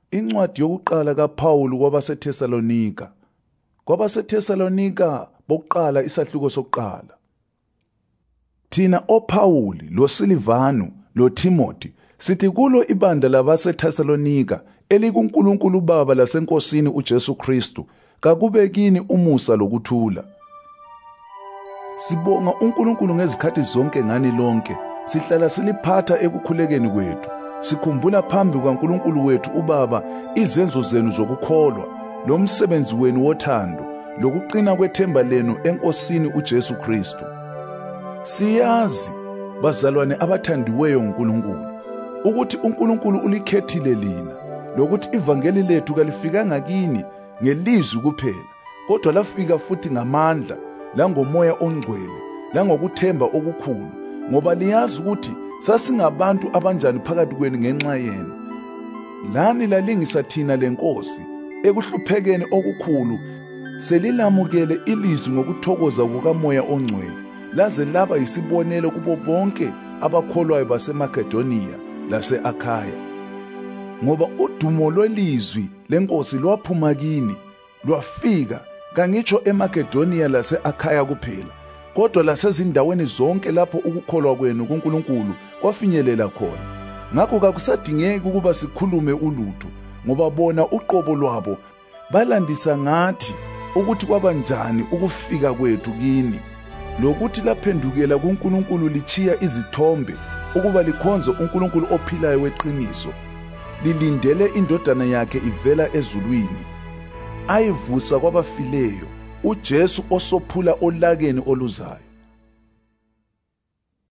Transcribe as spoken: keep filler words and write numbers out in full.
Incwadi yokuqala kaPaul kwabaseThesalonika. KwabaseThesalonika bokuqala isahluko sokuqala. Thina oPauli, loSilivano, loTimothy sithi kulo ibandla labaseThesalonika elikuNkulunkulu Baba laseNkosini uJesu Kristu, kakube kini umusa lokuthula. Sibonga uNkulunkulu ngezikhathi zonke ngani lonke, sihlala siliphatha ekukhulekeni kwethu, sikhumbula phambi kwaNkulunkulu wethu uBaba izenzo zenu zokukholwa, lomsebenzi wenu wothando, lokuqina kwethemba lenu eNkosini uJesu Kristu. Siyazi, bazalwane abathandiweyo nguNkulunkulu, ukuthi uNkulunkulu ulikhethile lina, lokuthi ivangeli lethu kalifikanga kini ngelizwi kuphela, kodwa lafika futhi ngamandla, langomoya ongcwele, langokuthemba okukhulu, ngoba liyazi ukuthi sasingabantu abanjani phakathi kwenu ngenxa yenu. Lani lalingisa thina lenkosi ekuhluphekeni okukhulu, selilamukele ilizwi ngokuthokoza kukamoya ongcwele, laze laba yisibonelo kubo bonke abakholwayo baseMakedoniya lase-Akhaya. Ngoba udumo lwelizwi lenkosi lwaphuma kini, lwafika kangitsho eMakedoniya lase-Akhaya kuphela, kodwa lasezindaweni zonke lapho ukukholwa kwenu kuNkulunkulu kwafinyelela khona. Ngakho kakusadingeki ukuba sikhulume ulutho, ngoba bona uqobo lwabo balandisa ngathi ukuthi kwabanjani ukufika kwethu kini, lokuthi laphendukela kuNkulunkulu lichiya izithombe ukuba likhonze uNkulunkulu ophilayo weqiniso, lilindele indodana yakhe ivela ezulwini, ayivusa kwabafileyo, uJesu osophula olakeni oluzayo.